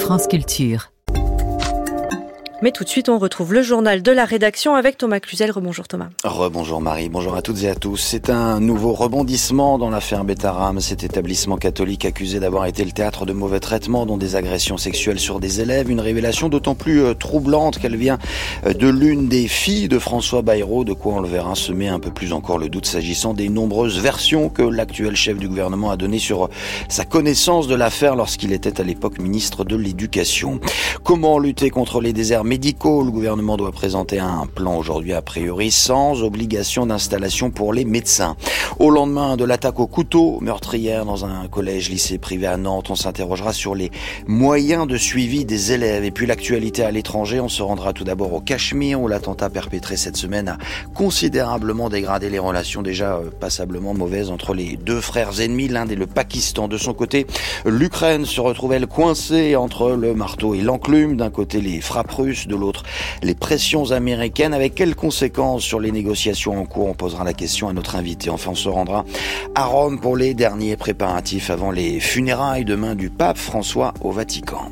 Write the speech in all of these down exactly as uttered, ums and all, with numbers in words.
France Culture. Mais tout de suite, on retrouve le journal de la rédaction avec Thomas Cluzel. Rebonjour Thomas. Rebonjour Marie, bonjour à toutes et à tous. C'est un nouveau rebondissement dans l'affaire Betaram, cet établissement catholique accusé d'avoir été le théâtre de mauvais traitements, dont des agressions sexuelles sur des élèves. Une révélation d'autant plus troublante qu'elle vient de l'une des filles de François Bayrou, de quoi on le verra semer un peu plus encore le doute s'agissant des nombreuses versions que l'actuel chef du gouvernement a données sur sa connaissance de l'affaire lorsqu'il était à l'époque ministre de l'Éducation. Comment lutter contre les déserts médicaux? Le gouvernement doit présenter un plan aujourd'hui a priori sans obligation d'installation pour les médecins. Au lendemain de l'attaque au couteau meurtrière dans un collège-lycée privé à Nantes, on s'interrogera sur les moyens de suivi des élèves. Et puis l'actualité à l'étranger, on se rendra tout d'abord au Cachemire où l'attentat perpétré cette semaine a considérablement dégradé les relations déjà passablement mauvaises entre les deux frères ennemis, l'Inde et le Pakistan. De son côté, l'Ukraine se retrouve elle coincée entre le marteau et l'enclume. D'un côté les frappes russes, de l'autre les pressions américaines. Avec quelles conséquences sur les négociations en cours? On posera la question à notre invité. Enfin, on se rendra à Rome pour les derniers préparatifs avant les funérailles demain du pape François au Vatican.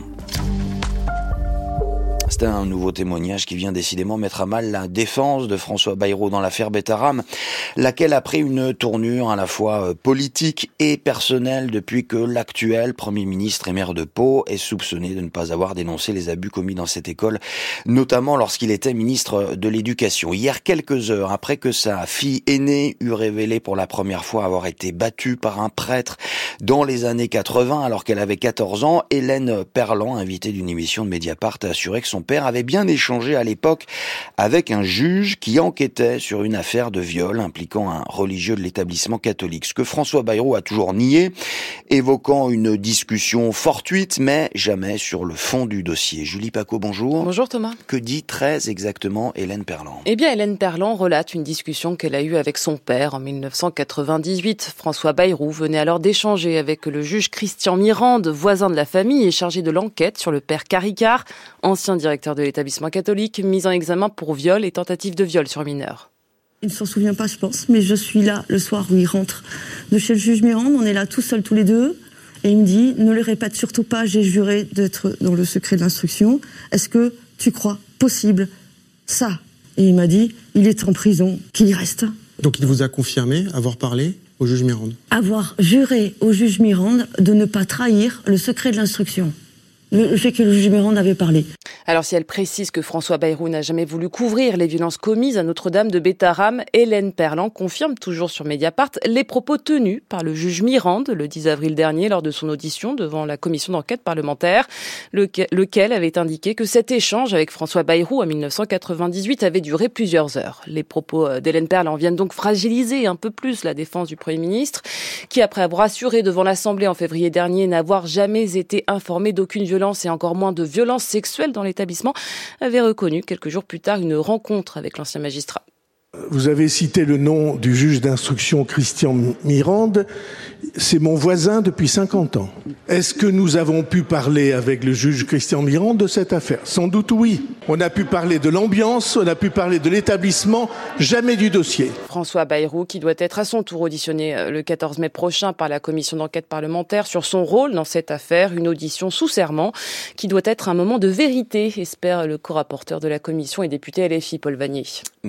C'est un nouveau témoignage qui vient décidément mettre à mal la défense de François Bayrou dans l'affaire Betaram, laquelle a pris une tournure à la fois politique et personnelle depuis que l'actuel Premier ministre et maire de Pau est soupçonné de ne pas avoir dénoncé les abus commis dans cette école, notamment lorsqu'il était ministre de l'Éducation. Hier, quelques heures après que sa fille aînée eut révélé pour la première fois avoir été battue par un prêtre dans les années quatre-vingts alors qu'elle avait quatorze ans, Hélène Perland, invitée d'une émission de Mediapart, a assuré que son père avait bien échangé à l'époque avec un juge qui enquêtait sur une affaire de viol impliquant un religieux de l'établissement catholique. Ce que François Bayrou a toujours nié, évoquant une discussion fortuite, mais jamais sur le fond du dossier. Julie Paco, bonjour. Bonjour Thomas. Que dit très exactement Hélène Perland? Eh bien, Hélène Perland relate une discussion qu'elle a eue avec son père en dix-neuf cent quatre-vingt-dix-huit. François Bayrou venait alors d'échanger avec le juge Christian Mirande, voisin de la famille et chargé de l'enquête sur le père Caricart, ancien directeur de l'établissement catholique, mis en examen pour viol et tentative de viol sur mineur. Il ne s'en souvient pas, je pense, mais je suis là le soir où il rentre de chez le juge Mirande. On est là tout seuls, tous les deux. Et il me dit, ne le répète surtout pas, j'ai juré d'être dans le secret de l'instruction. Est-ce que tu crois possible ça? Et il m'a dit, il est en prison, qu'il y reste. Donc il vous a confirmé avoir parlé au juge Mirande? Avoir juré au juge Mirande de ne pas trahir le secret de l'instruction. Le fait que le juge Mirande avait parlé. Alors si elle précise que François Bayrou n'a jamais voulu couvrir les violences commises à Notre-Dame de Betaram, Hélène Perland confirme toujours sur Mediapart les propos tenus par le juge Mirande le dix avril dernier lors de son audition devant la commission d'enquête parlementaire, lequel, lequel avait indiqué que cet échange avec François Bayrou en dix-neuf cent quatre-vingt-dix-huit avait duré plusieurs heures. Les propos d'Hélène Perland viennent donc fragiliser un peu plus la défense du Premier ministre, qui après avoir assuré devant l'Assemblée en février dernier n'avoir jamais été informé d'aucune violence et encore moins de violences sexuelles dans l'établissement, avait reconnu quelques jours plus tard une rencontre avec l'ancien magistrat. Vous avez cité le nom du juge d'instruction Christian Mirande. C'est mon voisin depuis cinquante ans. Est-ce que nous avons pu parler avec le juge Christian Mirande de cette affaire? Sans doute oui. On a pu parler de l'ambiance, on a pu parler de l'établissement, jamais du dossier. François Bayrou, qui doit être à son tour auditionné le quatorze mai prochain par la commission d'enquête parlementaire sur son rôle dans cette affaire, une audition sous serment qui doit être un moment de vérité, espère le co-rapporteur de la commission et député L F I, Paul Vannier.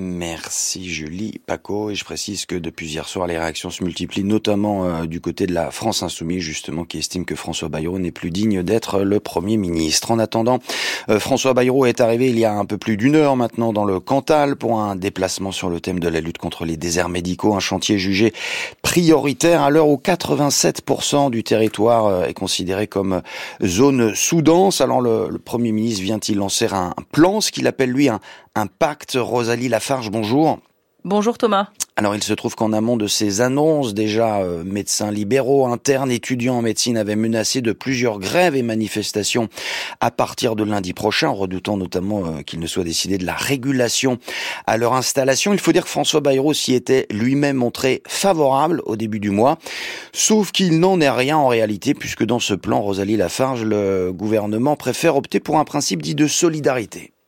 Merci Julie Paco, et je précise que depuis hier soir les réactions se multiplient, notamment euh, du côté de la France Insoumise justement, qui estime que François Bayrou n'est plus digne d'être le Premier ministre. En attendant, euh, François Bayrou est arrivé il y a un peu plus d'une heure maintenant dans le Cantal pour un déplacement sur le thème de la lutte contre les déserts médicaux, un chantier jugé prioritaire à l'heure où quatre-vingt-sept pour cent du territoire euh, est considéré comme zone sous-dense. Alors le, le Premier ministre vient-il lancer un plan, ce qu'il appelle lui un, un pacte? Rosalie Lafarge, bonjour. Bonjour Thomas. Alors il se trouve qu'en amont de ces annonces, déjà euh, médecins libéraux, internes, étudiants en médecine avaient menacé de plusieurs grèves et manifestations à partir de lundi prochain, redoutant notamment euh, qu'il ne soit décidé de la régulation à leur installation. Il faut dire que François Bayrou s'y était lui-même montré favorable au début du mois, sauf qu'il n'en est rien en réalité, puisque dans ce plan, Rosalie Lafarge, le gouvernement préfère opter pour un principe dit de solidarité.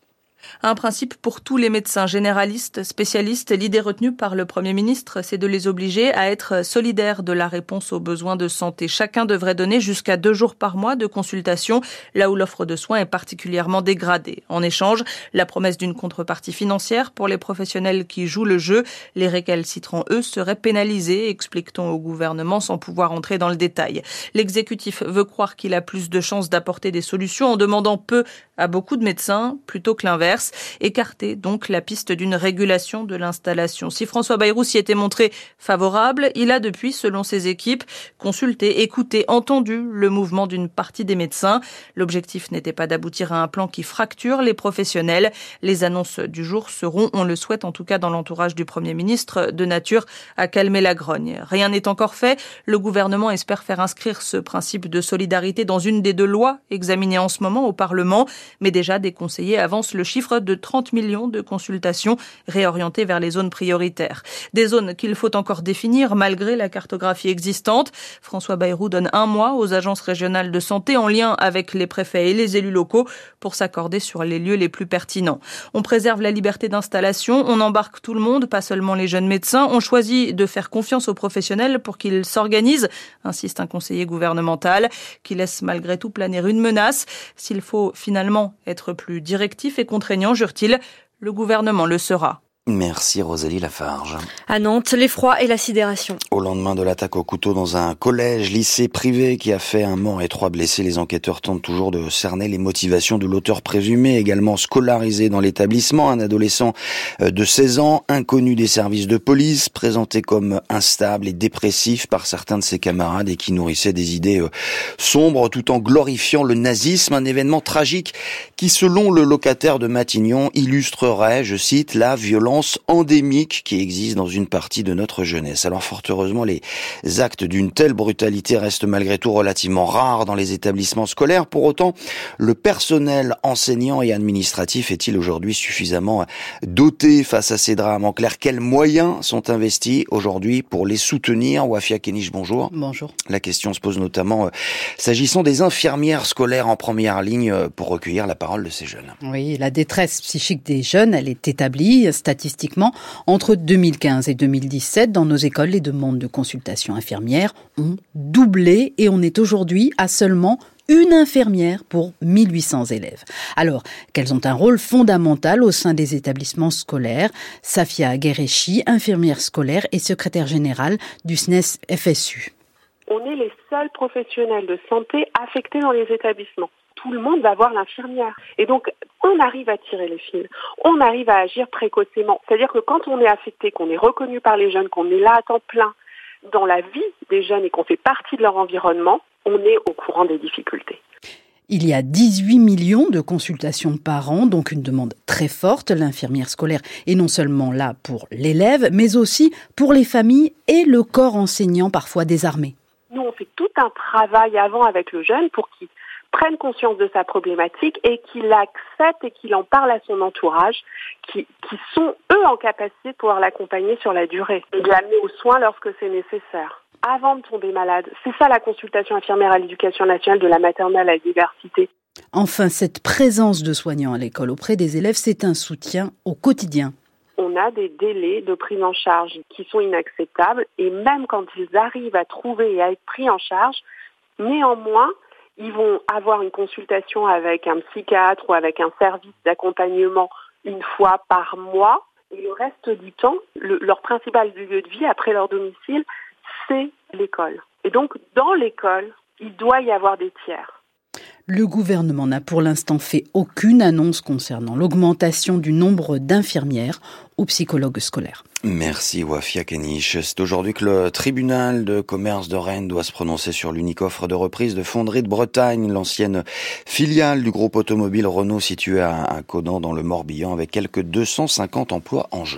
Un principe pour tous les médecins généralistes, spécialistes. L'idée retenue par le Premier ministre, c'est de les obliger à être solidaires de la réponse aux besoins de santé. Chacun devrait donner jusqu'à deux jours par mois de consultation, là où l'offre de soins est particulièrement dégradée. En échange, la promesse d'une contrepartie financière pour les professionnels qui jouent le jeu. Les récalcitrants, eux, seraient pénalisés, explique-t-on au gouvernement sans pouvoir entrer dans le détail. L'exécutif veut croire qu'il a plus de chances d'apporter des solutions en demandant peu à beaucoup de médecins, plutôt que l'inverse. Écarter donc la piste d'une régulation de l'installation. Si François Bayrou s'y était montré favorable, il a depuis, selon ses équipes, consulté, écouté, entendu le mouvement d'une partie des médecins. L'objectif n'était pas d'aboutir à un plan qui fracture les professionnels. Les annonces du jour seront, on le souhaite en tout cas dans l'entourage du Premier ministre, de nature à calmer la grogne. Rien n'est encore fait. Le gouvernement espère faire inscrire ce principe de solidarité dans une des deux lois examinées en ce moment au Parlement. Mais déjà, des conseillers avancent le chiffre de trente millions de consultations réorientées vers les zones prioritaires. Des zones qu'il faut encore définir malgré la cartographie existante. François Bayrou donne un mois aux agences régionales de santé en lien avec les préfets et les élus locaux pour s'accorder sur les lieux les plus pertinents. On préserve la liberté d'installation, on embarque tout le monde, pas seulement les jeunes médecins. On choisit de faire confiance aux professionnels pour qu'ils s'organisent, insiste un conseiller gouvernemental qui laisse malgré tout planer une menace. S'il faut finalement être plus directif et contraignant, jure-t-il, le gouvernement le sera. Merci Rosalie Lafarge. À Nantes, l'effroi et la sidération. Au lendemain de l'attaque au couteau dans un collège, lycée privé qui a fait un mort et trois blessés, les enquêteurs tentent toujours de cerner les motivations de l'auteur présumé, également scolarisé dans l'établissement, un adolescent de seize ans, inconnu des services de police, présenté comme instable et dépressif par certains de ses camarades et qui nourrissait des idées sombres tout en glorifiant le nazisme, un événement tragique qui, selon le locataire de Matignon, illustrerait, je cite, la violence endémique qui existe dans une partie de notre jeunesse. Alors fort heureusement, les actes d'une telle brutalité restent malgré tout relativement rares dans les établissements scolaires. Pour autant, le personnel enseignant et administratif est-il aujourd'hui suffisamment doté face à ces drames? En clair, quels moyens sont investis aujourd'hui pour les soutenir? Wafia Kenich, bonjour. Bonjour. La question se pose notamment euh, s'agissant des infirmières scolaires en première ligne pour recueillir la parole de ces jeunes. Oui, la détresse psychique des jeunes, elle est établie statistiquement. Entre deux mille quinze et deux mille dix-sept, dans nos écoles, les demandes de consultation infirmière ont doublé et on est aujourd'hui à seulement une infirmière pour mille huit cents élèves. Alors, qu'elles ont un rôle fondamental au sein des établissements scolaires. Safia Guerechi, infirmière scolaire et secrétaire générale du S N E S F S U. On est les seuls professionnels de santé affectés dans les établissements. Tout le monde va voir l'infirmière. Et donc, on arrive à tirer les fils. On arrive à agir précocement. C'est-à-dire que quand on est affecté, qu'on est reconnu par les jeunes, qu'on est là à temps plein dans la vie des jeunes et qu'on fait partie de leur environnement, on est au courant des difficultés. Il y a dix-huit millions de consultations par an, donc une demande très forte. L'infirmière scolaire est non seulement là pour l'élève, mais aussi pour les familles et le corps enseignant parfois désarmé. Nous, on fait tout un travail avant avec le jeune pour qu'il prenne conscience de sa problématique et qu'il l'accepte et qu'il en parle à son entourage, qui, qui sont, eux, en capacité de pouvoir l'accompagner sur la durée et de l'amener aux soins lorsque c'est nécessaire, avant de tomber malade. C'est ça la consultation infirmière à l'éducation nationale de la maternelle à la diversité. Enfin, cette présence de soignants à l'école auprès des élèves, c'est un soutien au quotidien. On a des délais de prise en charge qui sont inacceptables et même quand ils arrivent à trouver et à être pris en charge, néanmoins, ils vont avoir une consultation avec un psychiatre ou avec un service d'accompagnement une fois par mois. Et le reste du temps, le, leur principal lieu de vie après leur domicile, c'est l'école. Et donc, dans l'école, il doit y avoir des tiers. Le gouvernement n'a pour l'instant fait aucune annonce concernant l'augmentation du nombre d'infirmières ou psychologues scolaires. Merci Wafia Kenich. C'est aujourd'hui que le tribunal de commerce de Rennes doit se prononcer sur l'unique offre de reprise de Fonderie de Bretagne, l'ancienne filiale du groupe automobile Renault située à Codan dans le Morbihan avec quelques deux cent cinquante emplois en jeu.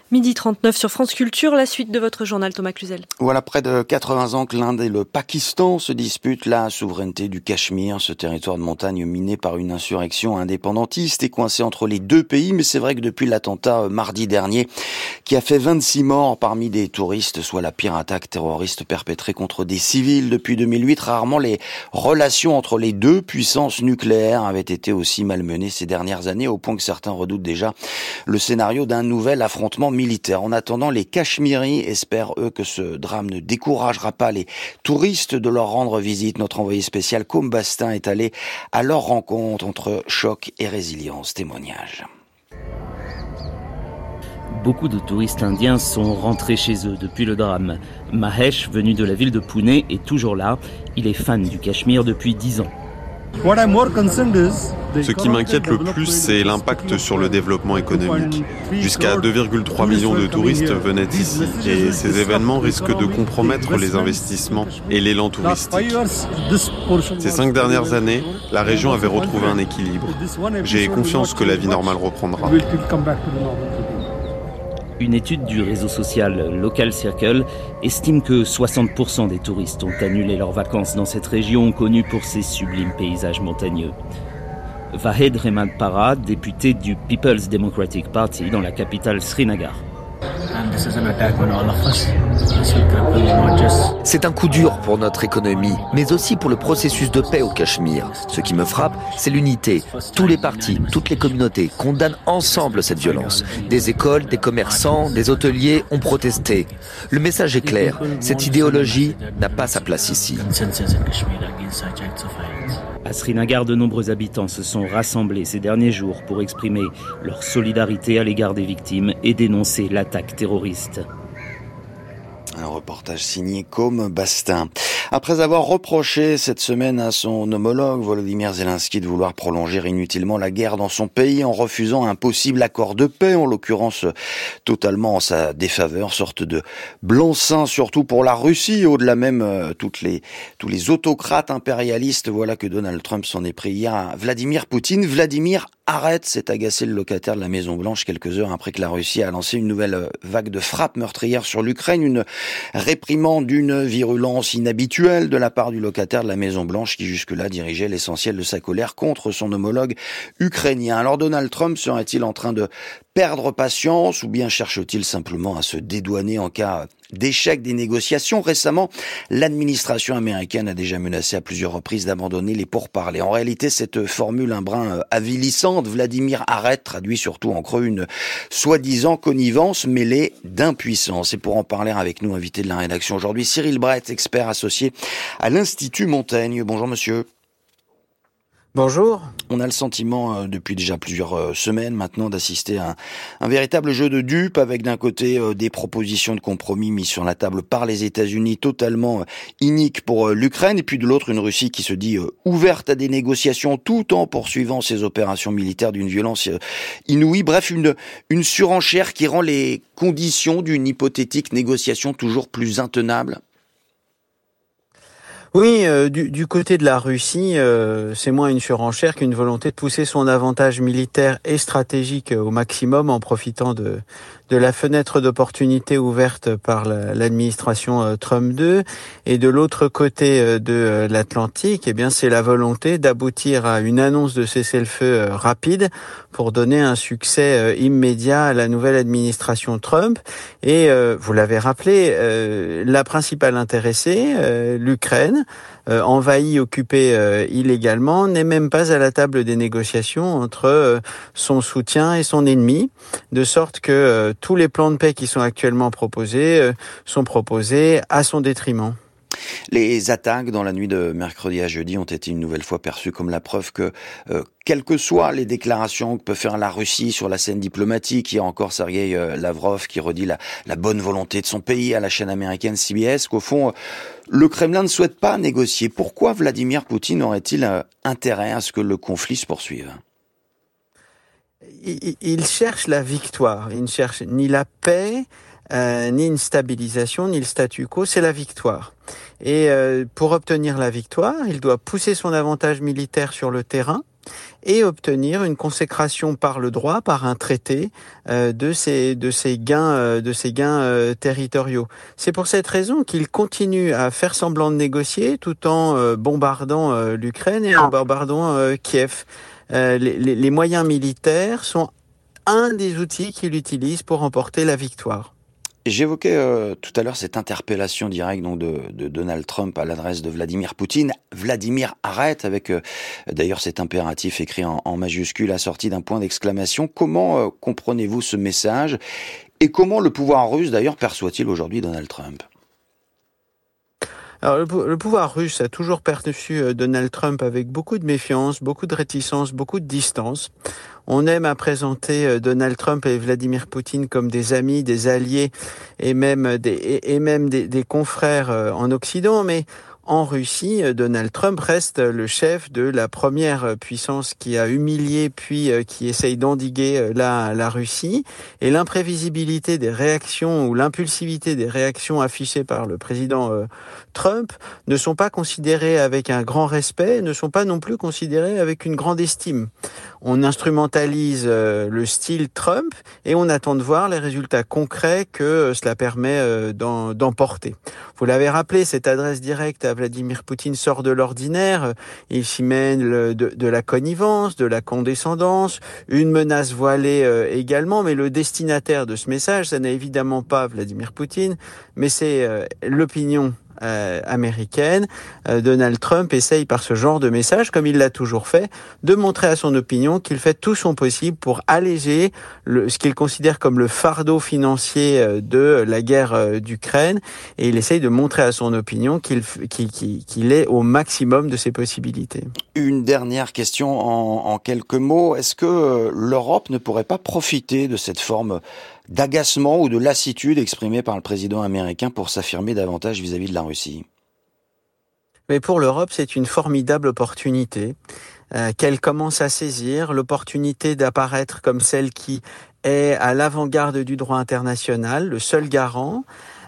midi trente-neuf sur France Culture, la suite de votre journal, Thomas Cluzel. Voilà près de quatre-vingts ans que l'Inde et le Pakistan se disputent la souveraineté du Cachemire, ce territoire de montagne miné par une insurrection indépendantiste et coincé entre les deux pays. Mais c'est vrai que depuis l'attentat mardi dernier, qui a fait vingt-six morts parmi des touristes, soit la pire attaque terroriste perpétrée contre des civils depuis deux mille huit, rarement les relations entre les deux puissances nucléaires avaient été aussi malmenées ces dernières années, au point que certains redoutent déjà le scénario d'un nouvel affrontement militaire. En attendant, les Cachemiris espèrent, eux, que ce drame ne découragera pas les touristes de leur rendre visite. Notre envoyé spécial Côme Bastin est allé à leur rencontre entre choc et résilience. Témoignage. Beaucoup de touristes indiens sont rentrés chez eux depuis le drame. Mahesh, venu de la ville de Pune, est toujours là. Il est fan du Cachemire depuis dix ans. Ce qui m'inquiète le plus, c'est l'impact sur le développement économique. Jusqu'à deux virgule trois millions de touristes venaient ici et ces événements risquent de compromettre les investissements et l'élan touristique. Ces cinq dernières années, la région avait retrouvé un équilibre. J'ai confiance que la vie normale reprendra. Une étude du réseau social Local Circle estime que soixante pour cent des touristes ont annulé leurs vacances dans cette région connue pour ses sublimes paysages montagneux. Vahed Rehmat Para, député du People's Democratic Party dans la capitale Srinagar. C'est un coup dur pour notre économie, mais aussi pour le processus de paix au Cachemire. Ce qui me frappe, c'est l'unité. Tous les partis, toutes les communautés condamnent ensemble cette violence. Des écoles, des commerçants, des hôteliers ont protesté. Le message est clair, cette idéologie n'a pas sa place ici. À Srinagar, de nombreux habitants se sont rassemblés ces derniers jours pour exprimer leur solidarité à l'égard des victimes et dénoncer l'attaque terroriste. Un reportage signé Côme Bastin. Après avoir reproché cette semaine à son homologue Volodymyr Zelensky de vouloir prolonger inutilement la guerre dans son pays en refusant un possible accord de paix, en l'occurrence totalement en sa défaveur, sorte de blanc-seing surtout pour la Russie, au-delà même euh, toutes les, tous les autocrates impérialistes, voilà que Donald Trump s'en est pris hier à Vladimir Poutine. Vladimir, arrête, s'est agacé le locataire de la Maison Blanche quelques heures après que la Russie a lancé une nouvelle vague de frappes meurtrières sur l'Ukraine, une réprimande d'une virulence inhabituelle de la part du locataire de la Maison Blanche qui jusque-là dirigeait l'essentiel de sa colère contre son homologue ukrainien. Alors Donald Trump serait-il en train de perdre patience ou bien cherche-t-il simplement à se dédouaner en cas d'échec des négociations? Récemment, l'administration américaine a déjà menacé à plusieurs reprises d'abandonner les pourparlers. En réalité, cette formule un brin avilissante, Vladimir arrête, traduit surtout en creux une soi-disant connivence mêlée d'impuissance. Et pour en parler avec nous, invité de la rédaction aujourd'hui, Cyril Brett, expert associé à l'Institut Montaigne. Bonjour monsieur. Bonjour. On a le sentiment euh, depuis déjà plusieurs euh, semaines maintenant d'assister à un, un véritable jeu de dupes avec d'un côté euh, des propositions de compromis mises sur la table par les États-Unis totalement euh, iniques pour euh, l'Ukraine et puis de l'autre une Russie qui se dit euh, ouverte à des négociations tout en poursuivant ses opérations militaires d'une violence euh, inouïe. Bref, une, une surenchère qui rend les conditions d'une hypothétique négociation toujours plus intenables. Oui, euh, du, du côté de la Russie, euh, c'est moins une surenchère qu'une volonté de pousser son avantage militaire et stratégique au maximum en profitant de, de la fenêtre d'opportunité ouverte par la, l'administration euh, Trump deux. Et de l'autre côté euh, de euh, l'Atlantique, eh bien, c'est la volonté d'aboutir à une annonce de cessez-le-feu euh, rapide pour donner un succès euh, immédiat à la nouvelle administration Trump. Et euh, vous l'avez rappelé, euh, la principale intéressée, euh, l'Ukraine, Euh, envahi, occupé euh, illégalement, n'est même pas à la table des négociations entre euh, son soutien et son ennemi, de sorte que euh, tous les plans de paix qui sont actuellement proposés euh, sont proposés à son détriment. Les attaques dans la nuit de mercredi à jeudi ont été une nouvelle fois perçues comme la preuve que, euh, quelles que soient les déclarations que peut faire la Russie sur la scène diplomatique, il y a encore Sergueï euh, Lavrov qui redit la, la bonne volonté de son pays à la chaîne américaine C B S, qu'au fond, euh, le Kremlin ne souhaite pas négocier. Pourquoi Vladimir Poutine aurait-il euh, intérêt à ce que le conflit se poursuive ? Il, il cherche la victoire, il ne cherche ni la paix, Euh, ni une stabilisation, ni le statu quo, c'est la victoire. Et euh, pour obtenir la victoire, il doit pousser son avantage militaire sur le terrain, et obtenir une consécration par le droit, par un traité, euh, de ces de ces gains euh, de ces gains euh, territoriaux. C'est pour cette raison qu'il continue à faire semblant de négocier tout en euh, bombardant euh, l'Ukraine et en bombardant euh, Kiev. Euh, les, les, les moyens militaires sont un des outils qu'il utilise pour remporter la victoire. J'évoquais euh, tout à l'heure cette interpellation directe donc de, de Donald Trump à l'adresse de Vladimir Poutine. Vladimir, arrête, avec euh, d'ailleurs cet impératif écrit en, en majuscule assorti d'un point d'exclamation. Comment euh, comprenez-vous ce message et comment le pouvoir russe d'ailleurs perçoit-il aujourd'hui Donald Trump ? Alors, le, le pouvoir russe a toujours perçu Donald Trump avec beaucoup de méfiance, beaucoup de réticence, beaucoup de distance. On aime à présenter Donald Trump et Vladimir Poutine comme des amis, des alliés et même des, et, et même des, des confrères en Occident, mais en Russie, Donald Trump reste le chef de la première puissance qui a humilié puis qui essaye d'endiguer la, la Russie. Et l'imprévisibilité des réactions ou l'impulsivité des réactions affichées par le président euh, Trump ne sont pas considérées avec un grand respect, ne sont pas non plus considérées avec une grande estime. On instrumentalise euh, le style Trump et on attend de voir les résultats concrets que euh, cela permet euh, d'en, d'emporter. Vous l'avez rappelé, cette adresse directe à Vladimir Poutine sort de l'ordinaire. Il s'y mêle de, de la connivence, de la condescendance, une menace voilée euh, également. Mais le destinataire de ce message, ça n'est évidemment pas Vladimir Poutine, mais c'est euh, l'opinion Euh, américaine. Euh, Donald Trump essaye par ce genre de message, comme il l'a toujours fait, de montrer à son opinion qu'il fait tout son possible pour alléger le, ce qu'il considère comme le fardeau financier euh, de la guerre euh, d'Ukraine, et il essaye de montrer à son opinion qu'il, qu'il, qu'il, qu'il est au maximum de ses possibilités. Une dernière question en, en quelques mots. Est-ce que l'Europe ne pourrait pas profiter de cette forme d'agacement ou de lassitude exprimée par le président américain pour s'affirmer davantage vis-à-vis de la Russie ? Mais pour l'Europe, c'est une formidable opportunité euh, qu'elle commence à saisir, l'opportunité d'apparaître comme celle qui est à l'avant-garde du droit international, le seul garant.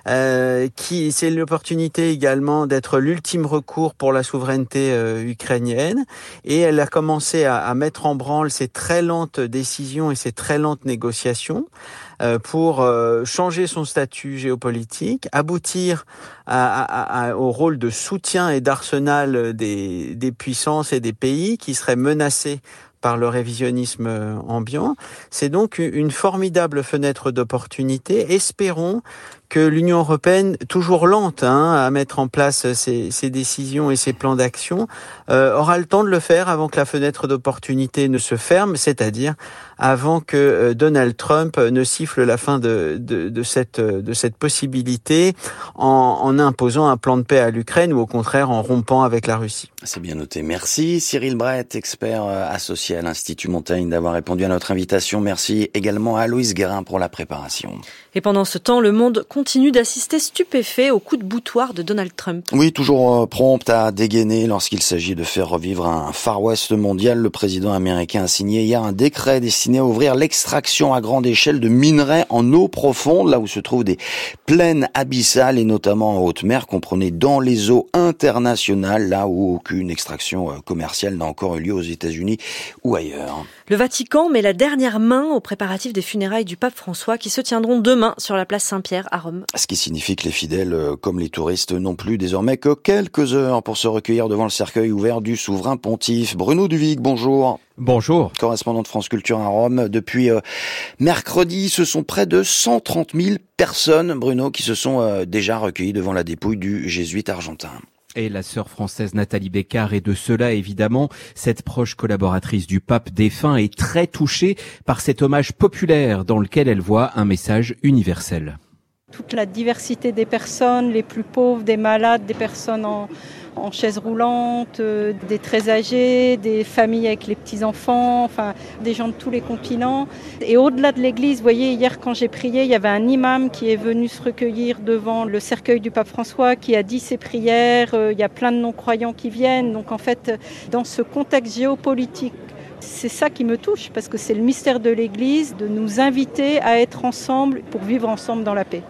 Euh, qui c'est l'opportunité également d'être l'ultime recours pour la souveraineté euh, ukrainienne, et elle a commencé à, à mettre en branle ces très lentes décisions et ces très lentes négociations euh, pour euh, changer son statut géopolitique, aboutir à, à, à, au rôle de soutien et d'arsenal des, des puissances et des pays qui seraient menacés par le révisionnisme ambiant. C'est donc une formidable fenêtre d'opportunité. Espérons que l'Union européenne, toujours lente hein, à mettre en place ses, ses décisions et ses plans d'action, euh, aura le temps de le faire avant que la fenêtre d'opportunité ne se ferme, c'est-à-dire avant que euh, Donald Trump ne siffle la fin de, de, de, cette, de cette possibilité en, en imposant un plan de paix à l'Ukraine ou au contraire en rompant avec la Russie. C'est bien noté. Merci Cyril Brett, expert associé à l'Institut Montaigne, d'avoir répondu à notre invitation. Merci également à Aloïse Guérin pour la préparation. Et pendant ce temps, le monde continue d'assister stupéfait au coup de boutoir de Donald Trump. Oui, toujours prompt à dégainer lorsqu'il s'agit de faire revivre un Far West mondial. Le président américain a signé hier un décret destiné à ouvrir l'extraction à grande échelle de minerais en eau profonde, là où se trouvent des plaines abyssales et notamment en haute mer, comprenez dans les eaux internationales, là où aucune extraction commerciale n'a encore eu lieu aux États-Unis ou ailleurs. Le Vatican met la dernière main aux préparatifs des funérailles du pape François qui se tiendront demain sur la place Saint-Pierre à Rome. Ce qui signifie que les fidèles, comme les touristes, n'ont plus désormais que quelques heures pour se recueillir devant le cercueil ouvert du souverain pontife. Bruno Duvic, bonjour. Bonjour. Correspondant de France Culture à Rome. Depuis euh, mercredi, ce sont près de cent trente mille personnes, Bruno, qui se sont euh, déjà recueillies devant la dépouille du jésuite argentin. Et la sœur française Nathalie Bécard est de cela, évidemment. Cette proche collaboratrice du pape défunt est très touchée par cet hommage populaire dans lequel elle voit un message universel. Toute la diversité des personnes, les plus pauvres, des malades, des personnes en, en chaise roulante, euh, des très âgés, des familles avec les petits-enfants, enfin des gens de tous les continents. Et au-delà de l'église, vous voyez, hier quand j'ai prié, il y avait un imam qui est venu se recueillir devant le cercueil du pape François, qui a dit ses prières, euh, il y a plein de non-croyants qui viennent. Donc en fait, dans ce contexte géopolitique, c'est ça qui me touche, parce que c'est le mystère de l'église, de nous inviter à être ensemble pour vivre ensemble dans la paix.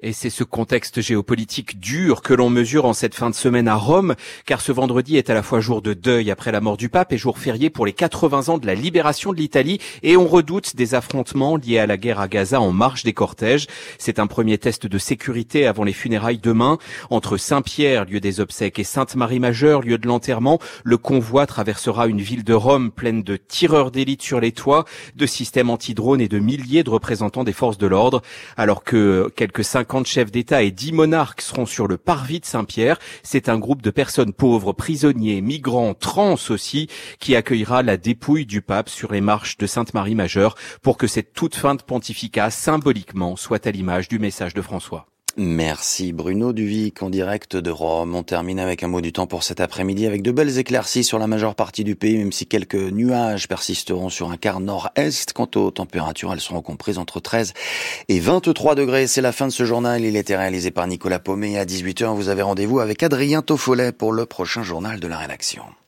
Et c'est ce contexte géopolitique dur que l'on mesure en cette fin de semaine à Rome, car ce vendredi est à la fois jour de deuil après la mort du pape et jour férié pour les quatre-vingts ans de la libération de l'Italie, et on redoute des affrontements liés à la guerre à Gaza en marge des cortèges. C'est un premier test de sécurité avant les funérailles demain. Entre Saint-Pierre, lieu des obsèques, et Sainte-Marie-Majeure, lieu de l'enterrement, le convoi traversera une ville de Rome pleine de tireurs d'élite sur les toits, de systèmes anti-drones et de milliers de représentants des forces de l'ordre, alors que quelques cinquante chefs d'État et dix monarques seront sur le parvis de Saint-Pierre. C'est un groupe de personnes pauvres, prisonniers, migrants, trans aussi, qui accueillera la dépouille du pape sur les marches de Sainte-Marie-Majeure pour que cette toute fin de pontificat, symboliquement, soit à l'image du message de François. Merci Bruno Duvic en direct de Rome. On termine avec un mot du temps pour cet après-midi avec de belles éclaircies sur la majeure partie du pays, même si quelques nuages persisteront sur un quart nord-est. Quant aux températures, elles seront comprises entre treize et vingt-trois degrés. C'est la fin de ce journal. Il était réalisé par Nicolas Paumet. À dix-huit heures, vous avez rendez-vous avec Adrien Toffolet pour le prochain journal de la rédaction.